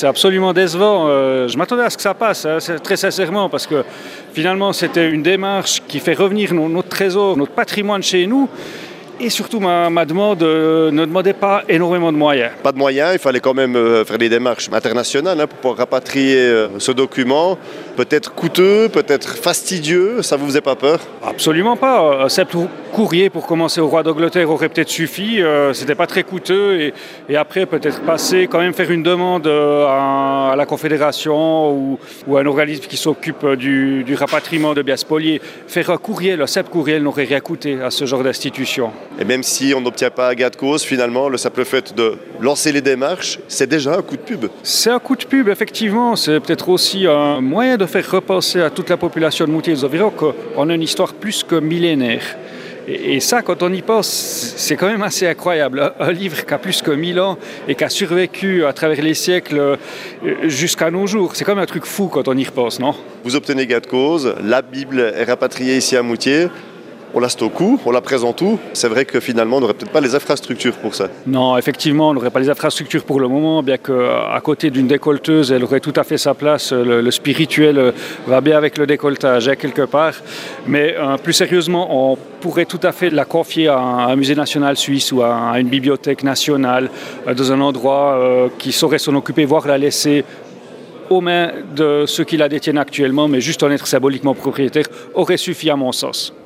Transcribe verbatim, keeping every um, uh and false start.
c'est absolument décevant. Euh, je m'attendais à ce que ça passe, hein, très sincèrement, parce que finalement, c'était une démarche qui fait revenir nos, notre trésor, notre patrimoine chez nous. Et surtout, ma, ma demande euh, ne demandait pas énormément de moyens. Pas de moyens, il fallait quand même euh, faire des démarches internationales hein, pour pouvoir rapatrier euh, ce document. Peut-être coûteux, peut-être fastidieux, ça ne vous faisait pas peur? Absolument pas. Un simple courrier pour commencer au roi d'Angleterre aurait peut-être suffi. Euh, c'était pas très coûteux. Et, et après, peut-être passer, quand même faire une demande euh, à, à la Confédération ou, ou à un organisme qui s'occupe du, du rapatriement de biens spoliés. Faire un courriel, un simple courriel n'aurait rien coûté à ce genre d'institution. Et même si on n'obtient pas gain de cause, finalement, le simple fait de lancer les démarches, c'est déjà un coup de pub. C'est un coup de pub, effectivement. C'est peut-être aussi un moyen de faire repenser à toute la population de Moutier des environs qu'on a une histoire plus que millénaire. Et, et ça, quand on y pense, c'est quand même assez incroyable. Un, un livre qui a plus que mille ans et qui a survécu à travers les siècles jusqu'à nos jours. C'est quand même un truc fou quand on y repense, non? Vous obtenez gain de cause, la Bible est rapatriée ici à Moutier. On la stocke où, on la présente où. C'est vrai que finalement, on n'aurait peut-être pas les infrastructures pour ça. Non, effectivement, on n'aurait pas les infrastructures pour le moment, bien qu'à côté d'une décolleteuse, elle aurait tout à fait sa place. Le, le spirituel va bien avec le décolletage, hein, quelque part. Mais euh, plus sérieusement, on pourrait tout à fait la confier à un, à un musée national suisse ou à, à une bibliothèque nationale, euh, dans un endroit euh, qui saurait s'en occuper, voire la laisser aux mains de ceux qui la détiennent actuellement, mais juste en être symboliquement propriétaire, aurait suffi à mon sens.